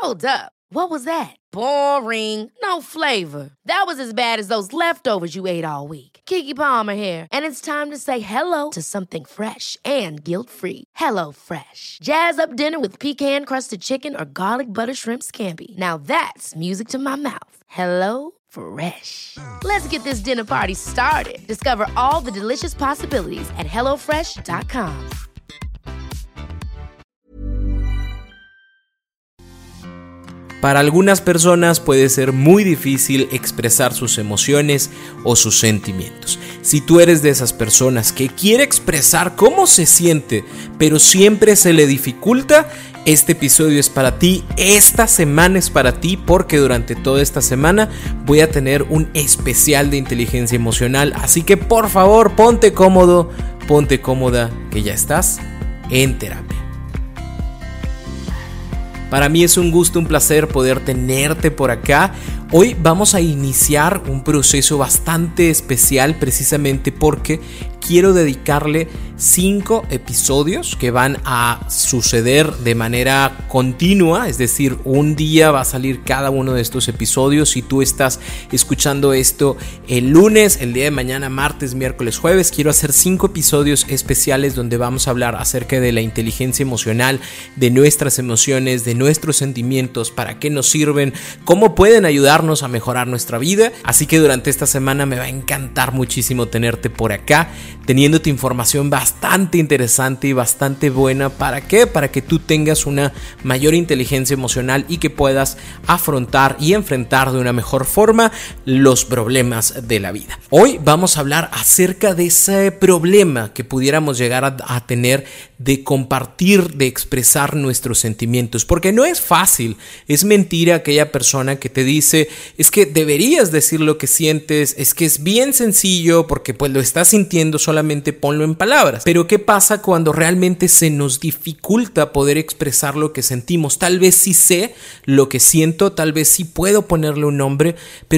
Hold up. What was that? Boring. No flavor. That was as bad as those leftovers you ate all week. Keke Palmer here, and it's time to say hello to something fresh and guilt-free. Hello Fresh. Jazz up dinner with pecan-crusted chicken or garlic butter shrimp scampi. Now that's music to my mouth. Hello Fresh. Let's get this dinner party started. Discover all the delicious possibilities at hellofresh.com. Para algunas personas puede ser muy difícil expresar sus emociones o sus sentimientos. Si tú eres de esas personas que quiere expresar cómo se siente, pero siempre se le dificulta, este episodio es para ti, esta semana es para ti, porque durante toda esta semana voy a tener un especial de inteligencia emocional. Así que por favor, ponte cómodo, ponte cómoda, que ya estás en terapia. Para mí es un gusto, un placer poder tenerte por acá. Hoy vamos a iniciar un proceso bastante especial precisamente porque quiero dedicarle 5 episodios que van a suceder de manera continua, es decir, un día va a salir cada uno de estos episodios. Si tú estás escuchando esto el lunes, el día de mañana, martes, miércoles, jueves, quiero hacer 5 episodios especiales donde vamos a hablar acerca de la inteligencia emocional, de nuestras emociones, de nuestros sentimientos, para qué nos sirven, cómo pueden ayudarnos a mejorar nuestra vida. Así que durante esta semana me va a encantar muchísimo tenerte por acá, teniéndote información bastante interesante y bastante buena. ¿Para qué? Para que tú tengas una mayor inteligencia emocional y que puedas afrontar y enfrentar de una mejor forma los problemas de la vida. Hoy vamos a hablar acerca de ese problema que pudiéramos llegar a tener de compartir, de expresar nuestros sentimientos, porque no es fácil. Es mentira aquella persona que te dice, es que deberías decir lo que sientes, es que es bien sencillo porque pues lo estás sintiendo, solamente ponlo en palabras. Pero ¿qué pasa cuando realmente se nos dificulta poder expresar lo que sentimos? Tal vez sí sé lo que siento, tal vez sí puedo ponerle un nombre,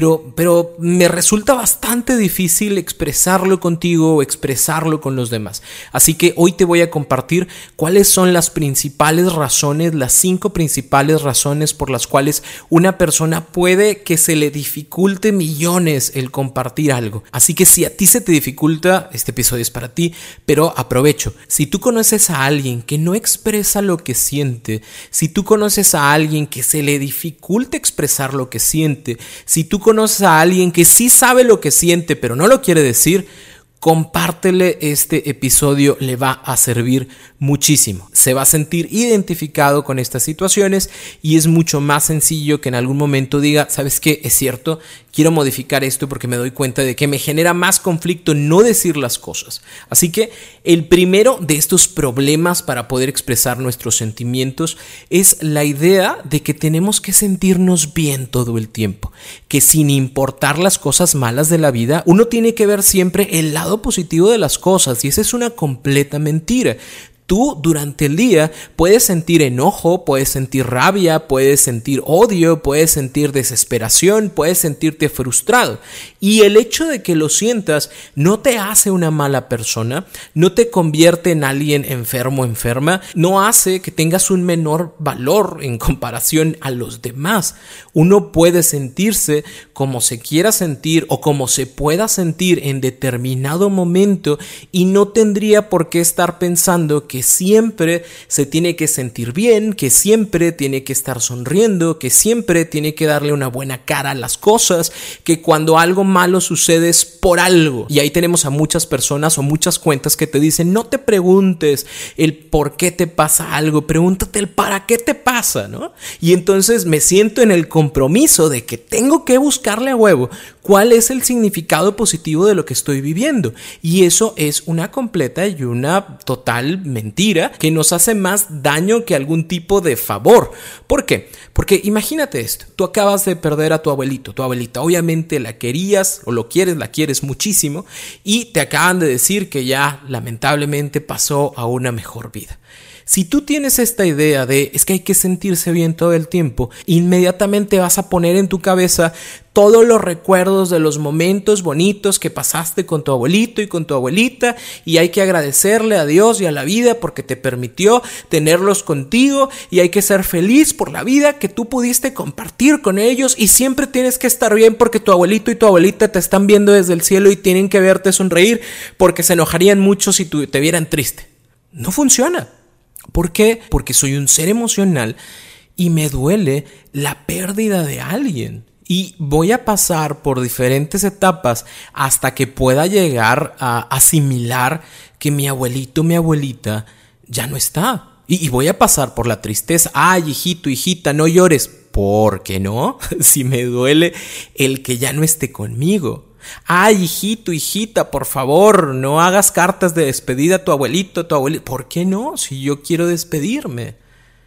pero me resulta bastante difícil expresarlo contigo o expresarlo con los demás. Así que hoy te voy a compartir cuáles son las principales razones, las 5 principales razones por las cuales una persona puede que se le dificulte millones el compartir algo. Así que si a ti se te dificulta, este episodio es para ti, pero aprovecho. Si tú conoces a alguien que no expresa lo que siente, si tú conoces a alguien que se le dificulta expresar lo que siente, si tú conoces a alguien que sí sabe lo que siente pero no lo quiere decir, compártele este episodio, le va a servir muchísimo. Se va a sentir identificado con estas situaciones y es mucho más sencillo que en algún momento diga, ¿sabes qué? Es cierto, quiero modificar esto porque me doy cuenta de que me genera más conflicto no decir las cosas. Así que el primero de estos problemas para poder expresar nuestros sentimientos es la idea de que tenemos que sentirnos bien todo el tiempo, que sin importar las cosas malas de la vida, uno tiene que ver siempre el lado positivo de las cosas, y esa es una completa mentira. Tú durante el día puedes sentir enojo, puedes sentir rabia, puedes sentir odio, puedes sentir desesperación, puedes sentirte frustrado. Y el hecho de que lo sientas no te hace una mala persona, no te convierte en alguien enfermo o enferma, no hace que tengas un menor valor en comparación a los demás. Uno puede sentirse como se quiera sentir o como se pueda sentir en determinado momento y no tendría por qué estar pensando que siempre se tiene que sentir bien, que siempre tiene que estar sonriendo, que siempre tiene que darle una buena cara a las cosas, que cuando algo malo sucede es por algo. Y ahí tenemos a muchas personas o muchas cuentas que te dicen, no te preguntes el por qué te pasa algo, pregúntate el para qué te pasa, ¿no? Y entonces me siento en el compromiso de que tengo que buscarle a huevo cuál es el significado positivo de lo que estoy viviendo. Y eso es una completa y una total mentira que nos hace más daño que algún tipo de favor. ¿Por qué? Porque imagínate esto, tú acabas de perder a tu abuelito, tu abuelita, obviamente la querías o lo quieres, la quieres muchísimo y te acaban de decir que ya lamentablemente pasó a una mejor vida. Si tú tienes esta idea de es que hay que sentirse bien todo el tiempo, inmediatamente vas a poner en tu cabeza todos los recuerdos de los momentos bonitos que pasaste con tu abuelito y con tu abuelita, y hay que agradecerle a Dios y a la vida porque te permitió tenerlos contigo, y hay que ser feliz por la vida que tú pudiste compartir con ellos, y siempre tienes que estar bien porque tu abuelito y tu abuelita te están viendo desde el cielo y tienen que verte sonreír porque se enojarían mucho si te vieran triste. No funciona. ¿Por qué? Porque soy un ser emocional y me duele la pérdida de alguien. Y voy a pasar por diferentes etapas hasta que pueda llegar a asimilar que mi abuelito, mi abuelita ya no está. Y voy a pasar por la tristeza. Ay, hijito, hijita, no llores. ¿Por qué no? Si me duele el que ya no esté conmigo. Ay, hijito, hijita, por favor, no hagas cartas de despedida a tu abuelito, tu abuelita. ¿Por qué no? Si yo quiero despedirme.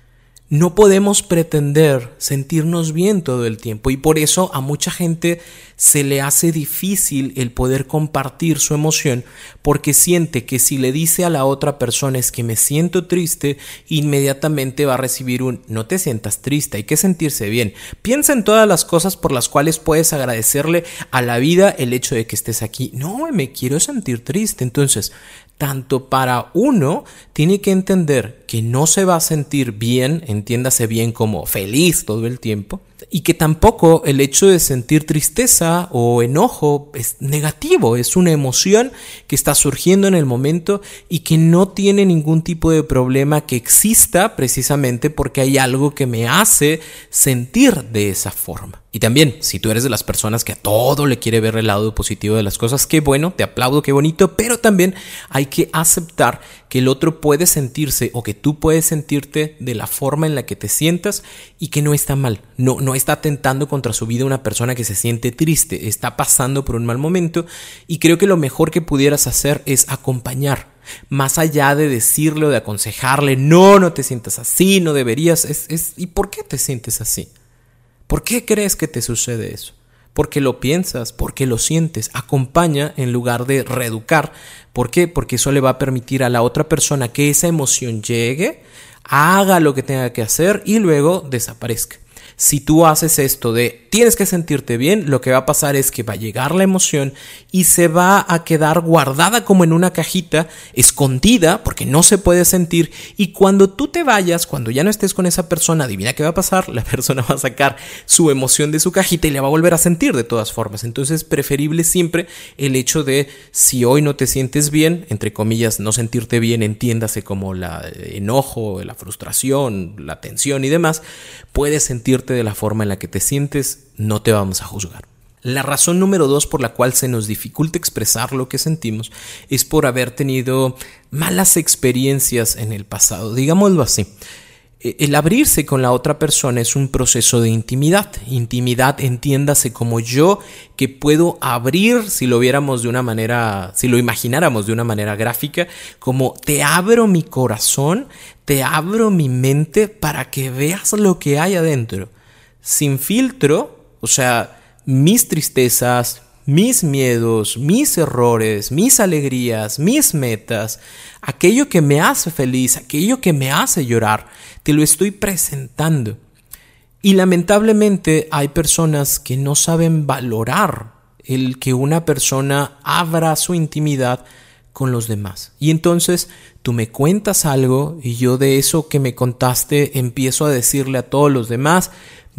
No podemos pretender sentirnos bien todo el tiempo, y por eso a mucha gente se le hace difícil el poder compartir su emoción, porque siente que si le dice a la otra persona es que me siento triste, inmediatamente va a recibir un no te sientas triste, hay que sentirse bien. Piensa en todas las cosas por las cuales puedes agradecerle a la vida el hecho de que estés aquí. No, me quiero sentir triste. Entonces, tanto para uno tiene que entender que no se va a sentir bien, entiéndase bien como feliz todo el tiempo, y que tampoco el hecho de sentir tristeza o enojo es negativo, es una emoción que está surgiendo en el momento y que no tiene ningún tipo de problema que exista precisamente porque hay algo que me hace sentir de esa forma. Y también, si tú eres de las personas que a todo le quiere ver el lado positivo de las cosas, qué bueno, te aplaudo, qué bonito, pero también hay que aceptar que el otro puede sentirse o que tú puedes sentirte de la forma en la que te sientas y que no está mal. No está atentando contra su vida una persona que se siente triste, está pasando por un mal momento, y creo que lo mejor que pudieras hacer es acompañar. Más allá de decirle o de aconsejarle, no te sientas así, no deberías, ¿y por qué te sientes así? ¿Por qué crees que te sucede eso? Porque lo piensas, porque lo sientes. Acompaña en lugar de reeducar. ¿Por qué? Porque eso le va a permitir a la otra persona que esa emoción llegue, haga lo que tenga que hacer y luego desaparezca. Si tú haces esto de tienes que sentirte bien, lo que va a pasar es que va a llegar la emoción y se va a quedar guardada como en una cajita, escondida, porque no se puede sentir, y cuando tú te vayas, cuando ya no estés con esa persona, adivina qué va a pasar, la persona va a sacar su emoción de su cajita y la va a volver a sentir de todas formas. Entonces, preferible siempre el hecho de si hoy no te sientes bien, entre comillas, no sentirte bien, entiéndase como el enojo, la frustración, la tensión y demás, puedes sentirte de la forma en la que te sientes, no te vamos a juzgar. La razón número 2 por la cual se nos dificulta expresar lo que sentimos es por haber tenido malas experiencias en el pasado, digámoslo así. El abrirse con la otra persona es un proceso de intimidad. Intimidad, entiéndase como yo que puedo abrir, si lo viéramos de una manera, si lo imagináramos de una manera gráfica, como te abro mi corazón, te abro mi mente para que veas lo que hay adentro. Sin filtro, o sea, mis tristezas, mis miedos, mis errores, mis alegrías, mis metas, aquello que me hace feliz, aquello que me hace llorar, te lo estoy presentando. Y lamentablemente hay personas que no saben valorar el que una persona abra su intimidad con los demás. Y entonces tú me cuentas algo y yo de eso que me contaste empiezo a decirle a todos los demás,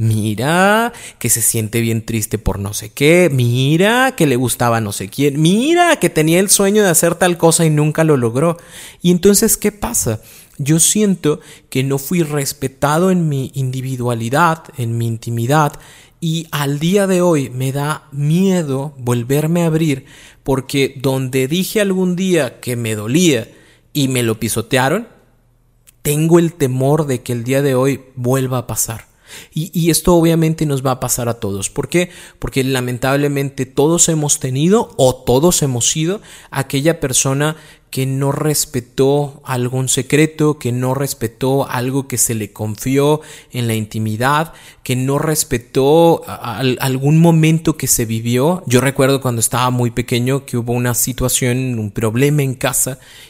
mira que se siente bien triste por no sé qué, mira que le gustaba no sé quién, mira que tenía el sueño de hacer tal cosa y nunca lo logró. Y entonces, ¿qué pasa? Yo siento que no fui respetado en mi individualidad, en mi intimidad, y al día de hoy me da miedo volverme a abrir porque donde dije algún día que me dolía y me lo pisotearon, tengo el temor de que el día de hoy vuelva a pasar. Y esto obviamente nos va a pasar a todos. ¿Por qué? Porque lamentablemente todos hemos tenido o todos hemos sido aquella persona que no respetó algún secreto, que no respetó algo que se le confió en la intimidad, que no respetó algún momento que se vivió. Yo recuerdo cuando estaba muy pequeño que hubo una situación, un problema en casa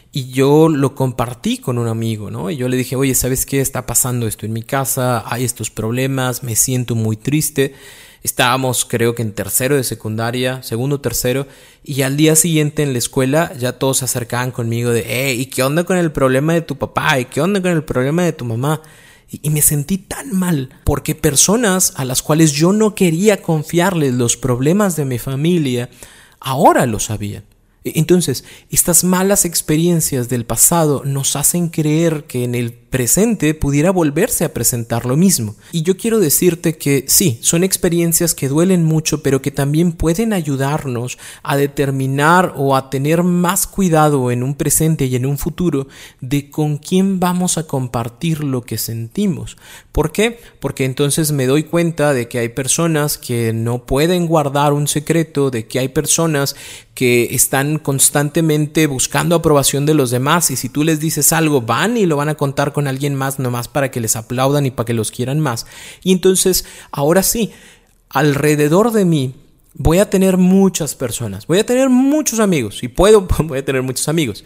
Y yo lo compartí con un amigo, ¿no? Y yo le dije, oye, ¿sabes qué? Está pasando esto en mi casa, hay estos problemas, me siento muy triste. Estábamos, creo que en tercero de secundaria, segundo, tercero, y al día siguiente en la escuela ya todos se acercaban conmigo de, ¿y qué onda con el problema de tu papá? ¿Y qué onda con el problema de tu mamá? Y me sentí tan mal porque personas a las cuales yo no quería confiarles los problemas de mi familia, ahora lo sabían. Entonces, estas malas experiencias del pasado nos hacen creer que en el presente pudiera volverse a presentar lo mismo. Y yo quiero decirte que sí, son experiencias que duelen mucho, pero que también pueden ayudarnos a determinar o a tener más cuidado en un presente y en un futuro de con quién vamos a compartir lo que sentimos. ¿Por qué? Porque entonces me doy cuenta de que hay personas que no pueden guardar un secreto, de que hay personas que están constantemente buscando aprobación de los demás, y si tú les dices algo van y lo van a contar con alguien más nomás para que les aplaudan y para que los quieran más. Y entonces ahora sí, alrededor de mí voy a tener muchas personas, voy a tener muchos amigos, y voy a tener muchos amigos,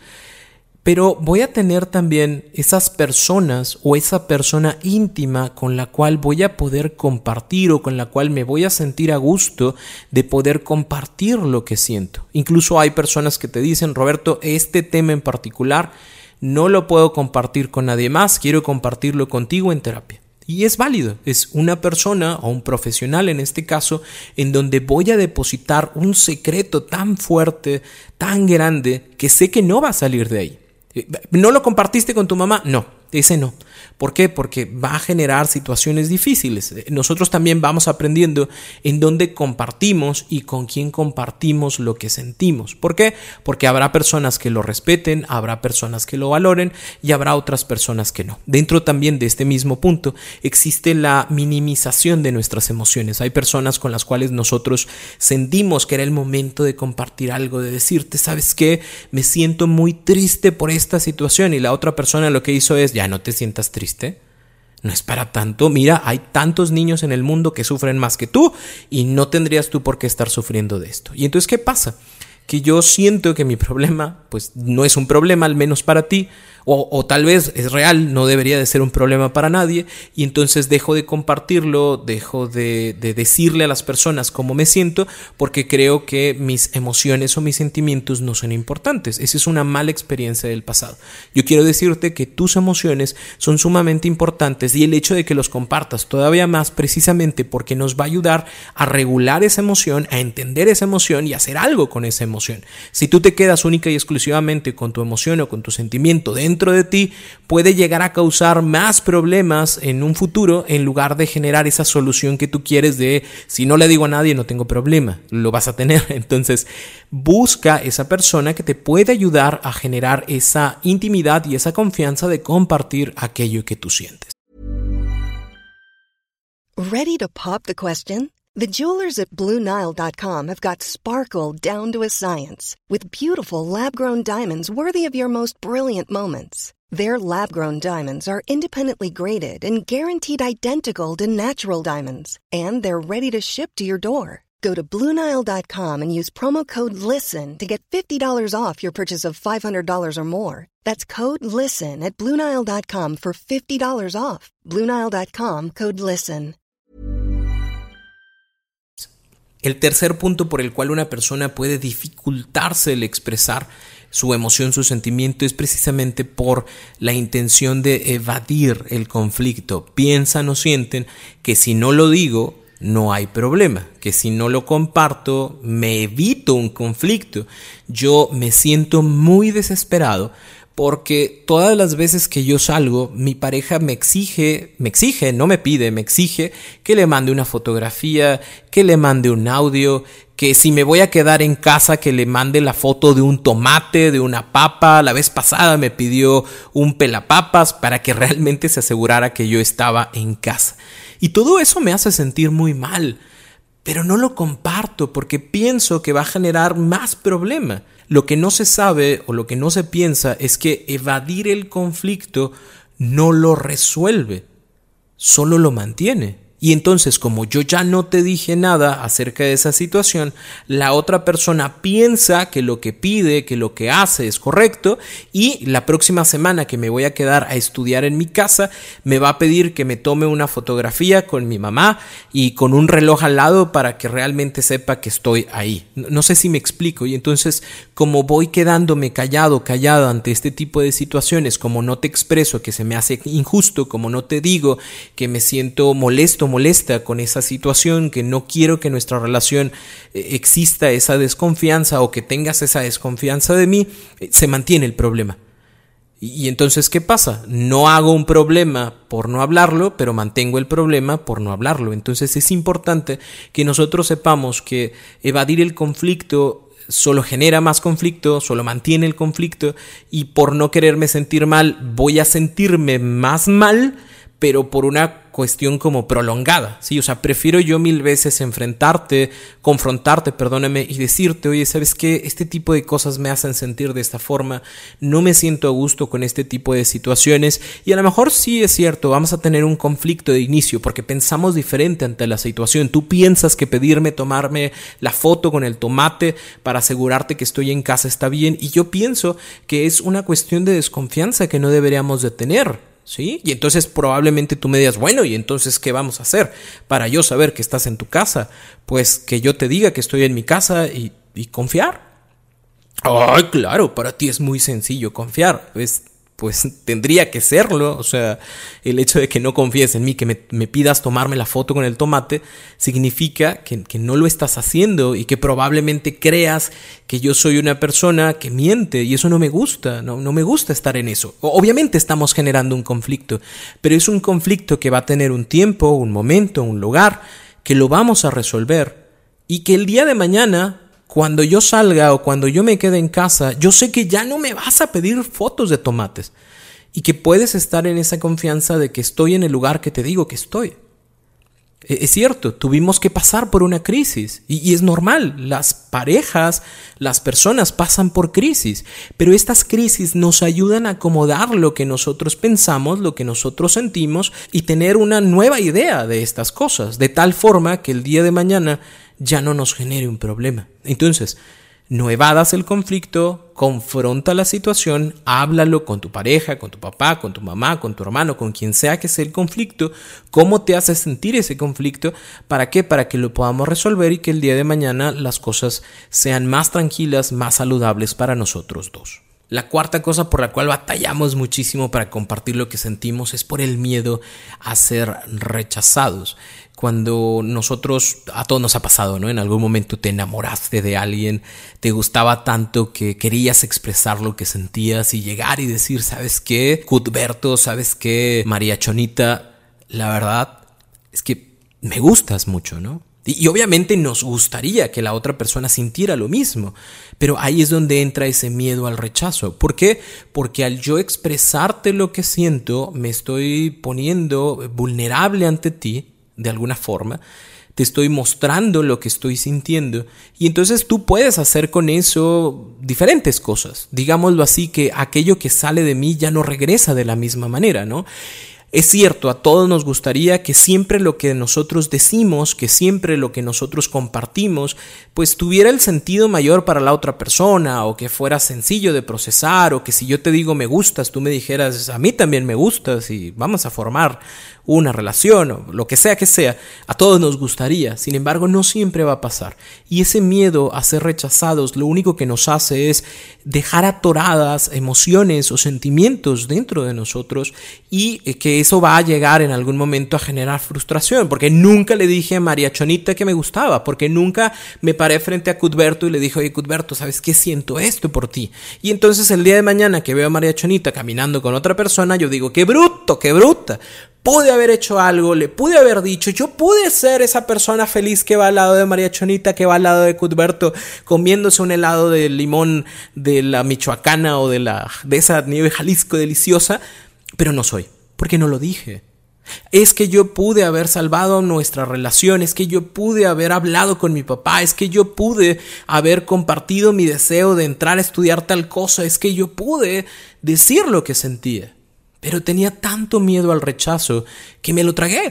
pero voy a tener también esas personas o esa persona íntima con la cual voy a poder compartir o con la cual me voy a sentir a gusto de poder compartir lo que siento. Incluso hay personas que te dicen, Roberto, este tema en particular no lo puedo compartir con nadie más, quiero compartirlo contigo en terapia. Y es válido, es una persona o un profesional en este caso en donde voy a depositar un secreto tan fuerte, tan grande, que sé que no va a salir de ahí. ¿No lo compartiste con tu mamá? No, ese no. ¿Por qué? Porque va a generar situaciones difíciles. Nosotros también vamos aprendiendo en dónde compartimos y con quién compartimos lo que sentimos. ¿Por qué? Porque habrá personas que lo respeten, habrá personas que lo valoren y habrá otras personas que no. Dentro también de este mismo punto existe la minimización de nuestras emociones. Hay personas con las cuales nosotros sentimos que era el momento de compartir algo, de decirte, ¿sabes qué? Me siento muy triste por esta situación, y la otra persona lo que hizo es, ya no te sientas triste. No es para tanto. Mira, hay tantos niños en el mundo que sufren más que tú y no tendrías tú por qué estar sufriendo de esto. Y entonces, ¿qué pasa? Que yo siento que mi problema, pues no es un problema, al menos para ti, o tal vez es real, no debería de ser un problema para nadie, y entonces dejo de compartirlo, dejo de decirle a las personas cómo me siento, porque creo que mis emociones o mis sentimientos no son importantes. Esa es una mala experiencia del pasado. Yo quiero decirte que tus emociones son sumamente importantes, y el hecho de que los compartas todavía más, precisamente porque nos va a ayudar a regular esa emoción, a entender esa emoción y a hacer algo con esa emoción. Si tú te quedas única y exclusivamente con tu emoción o con tu sentimiento dentro de ti, puede llegar a causar más problemas en un futuro, en lugar de generar esa solución que tú quieres de, si no le digo a nadie no tengo problema, lo vas a tener. Entonces busca esa persona que te puede ayudar a generar esa intimidad y esa confianza de compartir aquello que tú sientes. Ready to pop the question? The jewelers at BlueNile.com have got sparkle down to a science with beautiful lab-grown diamonds worthy of your most brilliant moments. Their lab-grown diamonds are independently graded and guaranteed identical to natural diamonds, and they're ready to ship to your door. Go to BlueNile.com and use promo code LISTEN to get $50 off your purchase of $500 or more. That's code LISTEN at BlueNile.com for $50 off. BlueNile.com, code LISTEN. El tercer punto por el cual una persona puede dificultarse el expresar su emoción, su sentimiento, es precisamente por la intención de evadir el conflicto. Piensan o sienten que si no lo digo, no hay problema, que si no lo comparto, me evito un conflicto. Yo me siento muy desesperado porque todas las veces que yo salgo, mi pareja me exige, no me pide, me exige que le mande una fotografía, que le mande un audio, que si me voy a quedar en casa, que le mande la foto de un tomate, de una papa. La vez pasada me pidió un pelapapas para que realmente se asegurara que yo estaba en casa. Y todo eso me hace sentir muy mal, pero no lo comparto porque pienso que va a generar más problema. Lo que no se sabe o lo que no se piensa es que evadir el conflicto no lo resuelve, solo lo mantiene. Y entonces, como yo ya no te dije nada acerca de esa situación, la otra persona piensa que lo que pide, que lo que hace es correcto, y la próxima semana que me voy a quedar a estudiar en mi casa, me va a pedir que me tome una fotografía con mi mamá y con un reloj al lado para que realmente sepa que estoy ahí. No sé si me explico. Y entonces, como voy quedándome callada ante este tipo de situaciones, como no te expreso que se me hace injusto, como no te digo que me siento molesta con esa situación, que no quiero que nuestra relación exista esa desconfianza o que tengas esa desconfianza de mí, se mantiene el problema. Y entonces, ¿qué pasa? No hago un problema por no hablarlo, pero mantengo el problema por no hablarlo. Entonces es importante que nosotros sepamos que evadir el conflicto solo genera más conflicto, solo mantiene el conflicto, y por no quererme sentir mal, voy a sentirme más mal, pero por una cuestión como prolongada, ¿sí? O sea, prefiero yo 1000 veces confrontarte, y decirte, oye, ¿sabes qué? Este tipo de cosas me hacen sentir de esta forma, no me siento a gusto con este tipo de situaciones, y a lo mejor sí es cierto, vamos a tener un conflicto de inicio, porque pensamos diferente ante la situación. Tú piensas que tomarme la foto con el tomate para asegurarte que estoy en casa está bien, y yo pienso que es una cuestión de desconfianza que no deberíamos de tener, ¿sí? Y entonces probablemente tú me digas, bueno, ¿y entonces qué vamos a hacer para yo saber que estás en tu casa? Pues que yo te diga que estoy en mi casa y confiar. Ay, claro, para ti es muy sencillo confiar. Pues tendría que serlo. O sea, el hecho de que no confíes en mí, que me pidas tomarme la foto con el tomate, significa que no lo estás haciendo y que probablemente creas que yo soy una persona que miente, y eso no me gusta, no me gusta estar en eso. Obviamente estamos generando un conflicto, pero es un conflicto que va a tener un tiempo, un momento, un lugar, que lo vamos a resolver, y que el día de mañana, cuando yo salga o cuando yo me quede en casa, yo sé que ya no me vas a pedir fotos de tomates y que puedes estar en esa confianza de que estoy en el lugar que te digo que estoy. Es cierto, tuvimos que pasar por una crisis y es normal, las parejas, las personas pasan por crisis, pero estas crisis nos ayudan a acomodar lo que nosotros pensamos, lo que nosotros sentimos, y tener una nueva idea de estas cosas, de tal forma que el día de mañana ya no nos genere un problema. Entonces, no evadas el conflicto, confronta la situación, háblalo con tu pareja, con tu papá, con tu mamá, con tu hermano, con quien sea que sea el conflicto, cómo te hace sentir ese conflicto, ¿para qué? Para que lo podamos resolver y que el día de mañana las cosas sean más tranquilas, más saludables para nosotros dos. La cuarta cosa por la cual batallamos muchísimo para compartir lo que sentimos es por el miedo a ser rechazados. Cuando a todos nos ha pasado, ¿no? En algún momento te enamoraste de alguien, te gustaba tanto que querías expresar lo que sentías y llegar y decir, ¿sabes qué? Cuthberto, ¿sabes qué? María Chonita, la verdad es que me gustas mucho, ¿no? Y obviamente nos gustaría que la otra persona sintiera lo mismo, pero ahí es donde entra ese miedo al rechazo. ¿Por qué? Porque al yo expresarte lo que siento, me estoy poniendo vulnerable ante ti, de alguna forma, te estoy mostrando lo que estoy sintiendo, y entonces tú puedes hacer con eso diferentes cosas. Digámoslo así, que aquello que sale de mí ya no regresa de la misma manera, ¿no? Es cierto, a todos nos gustaría que siempre lo que nosotros decimos, que siempre lo que nosotros compartimos, pues tuviera el sentido mayor para la otra persona, o que fuera sencillo de procesar, o que si yo te digo me gustas, tú me dijeras a mí también me gustas y vamos a formar una relación o lo que sea, a todos nos gustaría. Sin embargo, no siempre va a pasar. Y ese miedo a ser rechazados lo único que nos hace es dejar atoradas emociones o sentimientos dentro de nosotros, y que eso va a llegar en algún momento a generar frustración, porque nunca le dije a María Chonita que me gustaba, porque nunca me paré frente a Cuthberto y le dije, oye Cuthberto, ¿sabes qué? Siento esto por ti. Y entonces el día de mañana que veo a María Chonita caminando con otra persona, yo digo, qué bruto, qué bruta. Pude haber hecho algo, le pude haber dicho, yo pude ser esa persona feliz que va al lado de María Chonita, que va al lado de Cuthberto, comiéndose un helado de limón de la Michoacana o de esa nieve Jalisco deliciosa, pero no soy, porque no lo dije. Es que yo pude haber salvado nuestra relación, es que yo pude haber hablado con mi papá, es que yo pude haber compartido mi deseo de entrar a estudiar tal cosa, es que yo pude decir lo que sentía. Pero tenía tanto miedo al rechazo que me lo tragué.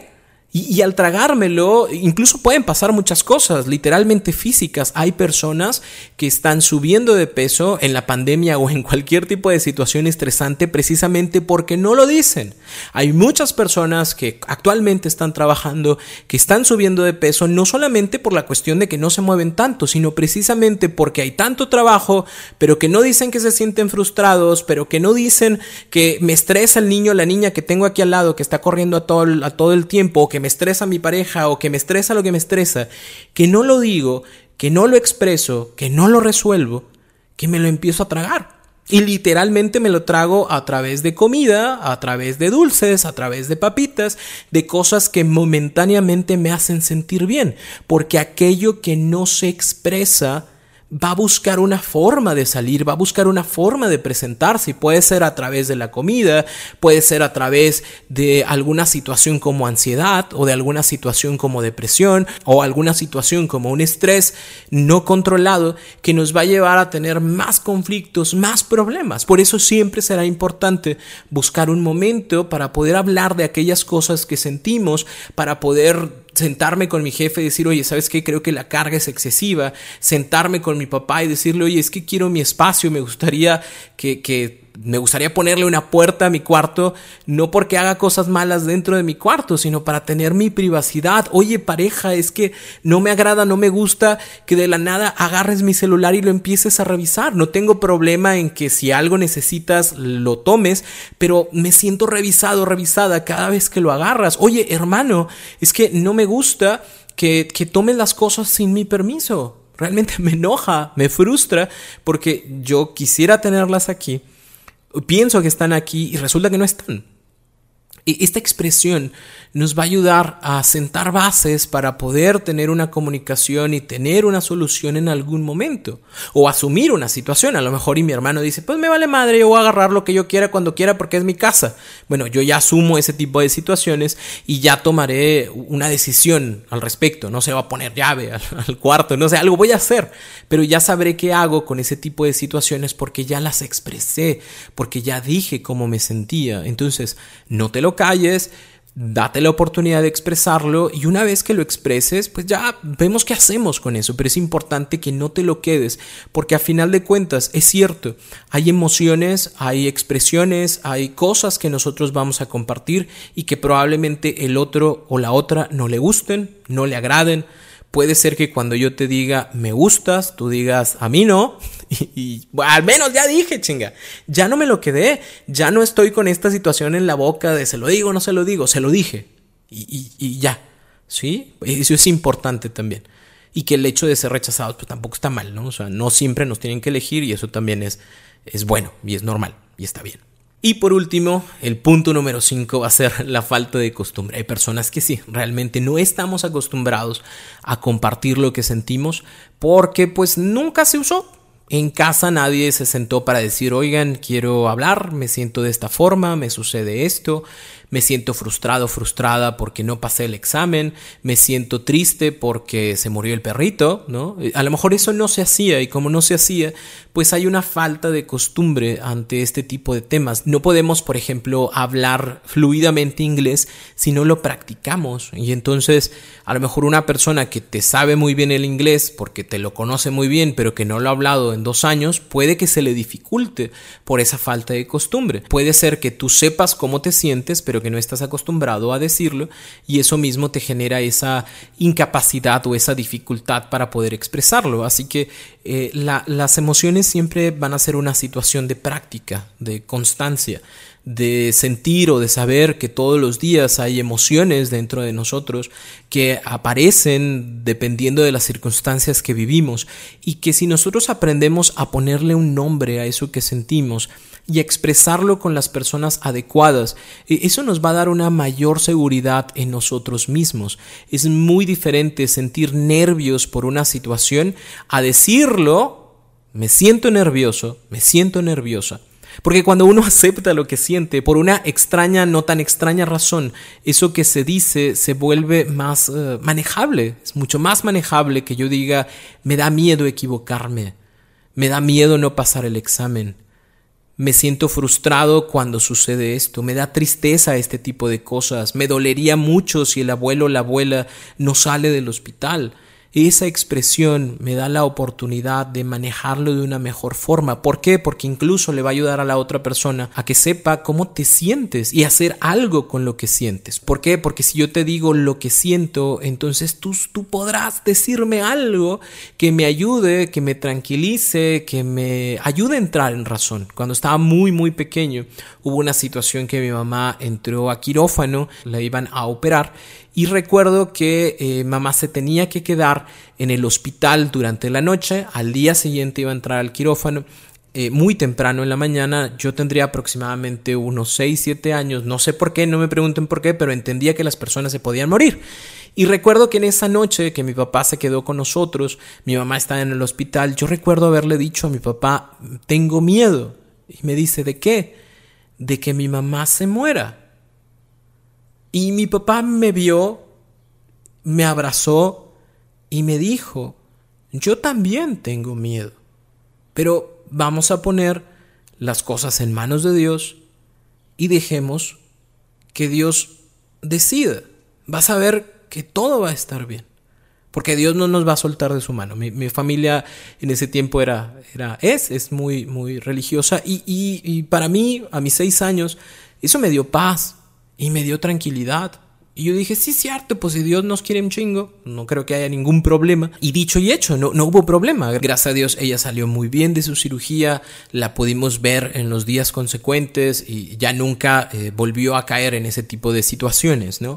Y al tragármelo, incluso pueden pasar muchas cosas, literalmente físicas. Hay personas que están subiendo de peso en la pandemia o en cualquier tipo de situación estresante precisamente porque no lo dicen. Hay muchas personas que actualmente están trabajando, que están subiendo de peso, no solamente por la cuestión de que no se mueven tanto, sino precisamente porque hay tanto trabajo, pero que no dicen que se sienten frustrados, pero que no dicen que me estresa el niño o la niña que tengo aquí al lado, que está corriendo a todo el tiempo, que me estresa mi pareja o que me estresa lo que me estresa, que no lo digo, que no lo expreso, que no lo resuelvo, que me lo empiezo a tragar. Y literalmente me lo trago a través de comida, a través de dulces, a través de papitas, de cosas que momentáneamente me hacen sentir bien, porque aquello que no se expresa va a buscar una forma de salir, va a buscar una forma de presentarse, y puede ser a través de la comida, puede ser a través de alguna situación como ansiedad o de alguna situación como depresión o alguna situación como un estrés no controlado que nos va a llevar a tener más conflictos, más problemas. Por eso siempre será importante buscar un momento para poder hablar de aquellas cosas que sentimos, para poder sentarme con mi jefe y decir, oye, ¿sabes qué? Creo que la carga es excesiva. Sentarme con mi papá y decirle, oye, es que quiero mi espacio, me gustaría ponerle una puerta a mi cuarto, no porque haga cosas malas dentro de mi cuarto, sino para tener mi privacidad. Oye, pareja, es que no me agrada, no me gusta que de la nada agarres mi celular y lo empieces a revisar. No tengo problema en que si algo necesitas lo tomes, pero me siento revisada cada vez que lo agarras. Oye, hermano, es que no me gusta que tomes las cosas sin mi permiso. Realmente me enoja, me frustra, porque yo quisiera tenerlas aquí. Pienso que están aquí y resulta que no están. Y esta expresión nos va a ayudar a sentar bases para poder tener una comunicación y tener una solución en algún momento. O asumir una situación. A lo mejor y mi hermano dice, pues me vale madre, yo voy a agarrar lo que yo quiera cuando quiera porque es mi casa. Bueno, yo ya asumo ese tipo de situaciones y ya tomaré una decisión al respecto. No se va a poner llave al cuarto, no sé, algo voy a hacer. Pero ya sabré qué hago con ese tipo de situaciones porque ya las expresé, porque ya dije cómo me sentía. Entonces, no te lo calles, date la oportunidad de expresarlo y una vez que lo expreses, pues ya vemos qué hacemos con eso, pero es importante que no te lo quedes, porque a final de cuentas es cierto, hay emociones, hay expresiones, hay cosas que nosotros vamos a compartir y que probablemente el otro o la otra no le gusten, no le agraden. Puede ser que cuando yo te diga me gustas, tú digas a mí no. Y bueno, al menos ya dije, chinga. Ya no me lo quedé. Ya no estoy con esta situación en la boca de se lo digo o no se lo digo. Se lo dije. Y ya. ¿Sí? Eso es importante también. Y que el hecho de ser rechazados pues tampoco está mal, ¿no? O sea, no siempre nos tienen que elegir y eso también es bueno y es normal y está bien. Y por último, el punto número 5 va a ser la falta de costumbre. Hay personas que sí, realmente no estamos acostumbrados a compartir lo que sentimos porque pues nunca se usó. En casa nadie se sentó para decir, oigan, quiero hablar, me siento de esta forma, me sucede esto, me siento frustrada porque no pasé el examen, me siento triste porque se murió el perrito, ¿no? A lo mejor eso no se hacía y como no se hacía, pues hay una falta de costumbre ante este tipo de temas. No podemos, por ejemplo, hablar fluidamente inglés si no lo practicamos y entonces a lo mejor una persona que te sabe muy bien el inglés porque te lo conoce muy bien pero que no lo ha hablado en 2 años, puede que se le dificulte por esa falta de costumbre. Puede ser que tú sepas cómo te sientes pero que no estás acostumbrado a decirlo y eso mismo te genera esa incapacidad o esa dificultad para poder expresarlo. Así que las emociones siempre van a ser una situación de práctica, de constancia, de sentir o de saber que todos los días hay emociones dentro de nosotros que aparecen dependiendo de las circunstancias que vivimos y que si nosotros aprendemos a ponerle un nombre a eso que sentimos y expresarlo con las personas adecuadas, eso nos va a dar una mayor seguridad en nosotros mismos. Es muy diferente sentir nervios por una situación a decirlo, me siento nervioso, me siento nerviosa. Porque cuando uno acepta lo que siente, por una extraña, no tan extraña razón, eso que se dice se vuelve más manejable. Es mucho más manejable que yo diga, me da miedo equivocarme, me da miedo no pasar el examen, Me siento frustrado cuando sucede esto, me da tristeza este tipo de cosas, me dolería mucho si el abuelo o la abuela no sale del hospital. Esa expresión me da la oportunidad de manejarlo de una mejor forma. ¿Por qué? Porque incluso le va a ayudar a la otra persona a que sepa cómo te sientes y hacer algo con lo que sientes. ¿Por qué? Porque si yo te digo lo que siento, entonces tú podrás decirme algo que me ayude, que me tranquilice, que me ayude a entrar en razón. Cuando estaba muy pequeño, hubo una situación que mi mamá entró a quirófano, la iban a operar. Y recuerdo que mamá se tenía que quedar en el hospital durante la noche. Al día siguiente iba a entrar al quirófano muy temprano en la mañana. Yo tendría aproximadamente unos 6-7 años. No sé por qué, no me pregunten por qué, pero entendía que las personas se podían morir. Y recuerdo que en esa noche que mi papá se quedó con nosotros, mi mamá estaba en el hospital, yo recuerdo haberle dicho a mi papá, tengo miedo. Y me dice, ¿de qué? De que mi mamá se muera. Y mi papá me vio, me abrazó y me dijo, yo también tengo miedo, pero vamos a poner las cosas en manos de Dios y dejemos que Dios decida. Vas a ver que todo va a estar bien, porque Dios no nos va a soltar de su mano. Mi familia en ese tiempo es muy religiosa y para mí, a mis 6 años, eso me dio paz. Y me dio tranquilidad. Y yo dije, sí, cierto, pues si Dios nos quiere un chingo, no creo que haya ningún problema. Y dicho y hecho, no hubo problema. Gracias a Dios, ella salió muy bien de su cirugía. La pudimos ver en los días consecuentes y ya nunca volvió a caer en ese tipo de situaciones, ¿no?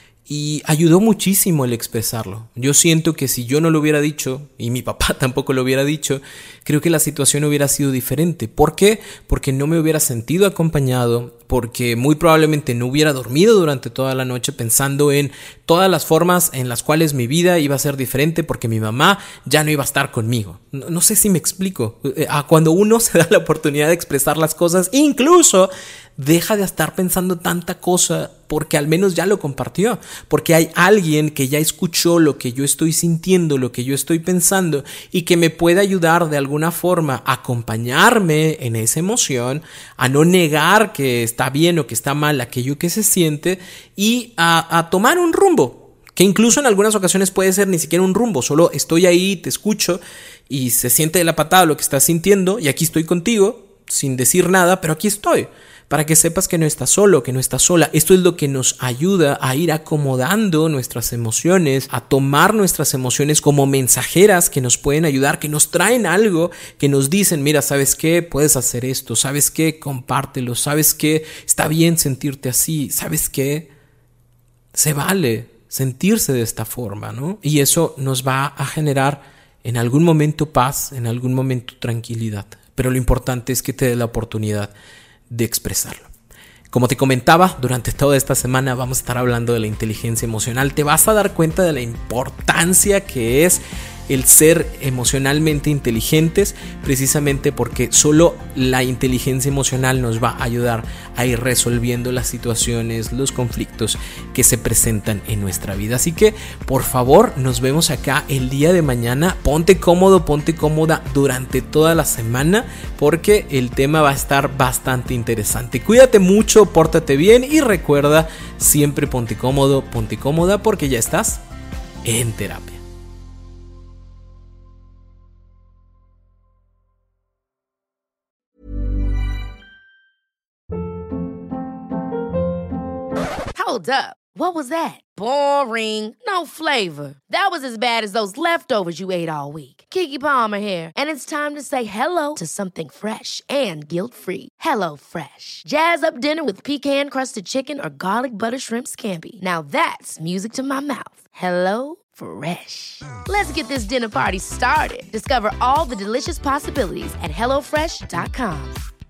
Y ayudó muchísimo el expresarlo. Yo siento que si yo no lo hubiera dicho, y mi papá tampoco lo hubiera dicho, creo que la situación hubiera sido diferente. ¿Por qué? Porque no me hubiera sentido acompañado, porque muy probablemente no hubiera dormido durante toda la noche pensando en todas las formas en las cuales mi vida iba a ser diferente porque mi mamá ya no iba a estar conmigo. No sé si me explico. Cuando uno se da la oportunidad de expresar las cosas, incluso deja de estar pensando tanta cosa porque al menos ya lo compartió, porque hay alguien que ya escuchó lo que yo estoy sintiendo, lo que yo estoy pensando y que me puede ayudar de alguna forma a acompañarme en esa emoción, a no negar que está bien o que está mal aquello que se siente y a tomar un rumbo, que incluso en algunas ocasiones puede ser ni siquiera un rumbo, solo estoy ahí, te escucho y se siente de la patada lo que estás sintiendo y aquí estoy contigo sin decir nada, pero aquí estoy. Para que sepas que no estás solo, que no estás sola. Esto es lo que nos ayuda a ir acomodando nuestras emociones, a tomar nuestras emociones como mensajeras que nos pueden ayudar, que nos traen algo, que nos dicen, mira, ¿sabes qué? Puedes hacer esto, ¿sabes qué? Compártelo, ¿sabes qué? Está bien sentirte así, ¿sabes qué? Se vale sentirse de esta forma, ¿no? Y eso nos va a generar en algún momento paz, en algún momento tranquilidad. Pero lo importante es que te dé la oportunidad de expresarlo. Como te comentaba, durante toda esta semana vamos a estar hablando de la inteligencia emocional. Te vas a dar cuenta de la importancia que es el ser emocionalmente inteligentes, precisamente porque solo la inteligencia emocional nos va a ayudar a ir resolviendo las situaciones, los conflictos que se presentan en nuestra vida. Así que, por favor, nos vemos acá el día de mañana. Ponte cómodo, ponte cómoda durante toda la semana, porque el tema va a estar bastante interesante. Cuídate mucho, pórtate bien y recuerda, siempre ponte cómodo, ponte cómoda, porque ya estás en terapia. Hold up. What was that? Boring. No flavor. That was as bad as those leftovers you ate all week. Keke Palmer here, and it's time to say hello to something fresh and guilt-free. Hello Fresh. Jazz up dinner with pecan-crusted chicken or garlic butter shrimp scampi. Now that's music to my mouth. Hello Fresh. Let's get this dinner party started. Discover all the delicious possibilities at HelloFresh.com.